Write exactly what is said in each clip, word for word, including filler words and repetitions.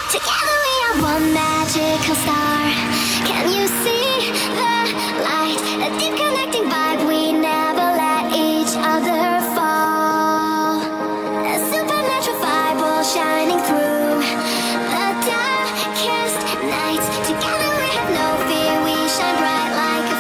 Together we are one magical star. Can you see the light? A deep connecting vibe. We never let each other fall. A supernatural vibe all shining through the darkest nights. Together we have no fear. We shine bright like a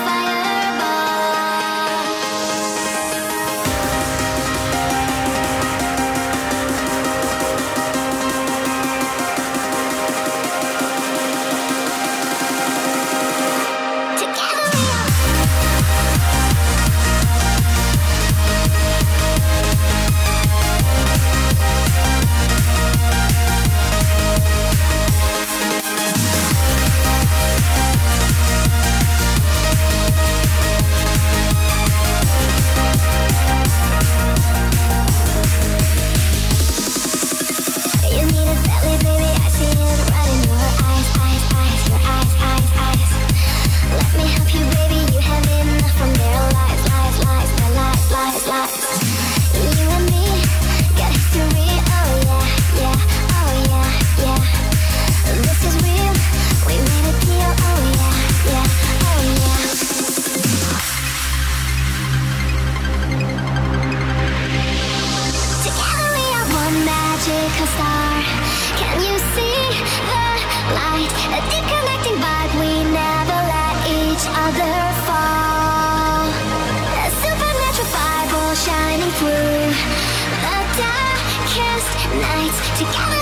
star. Can you see the light? A deep connecting vibe. We never let each other fall. A supernatural vibe all shining through the darkest nights. Together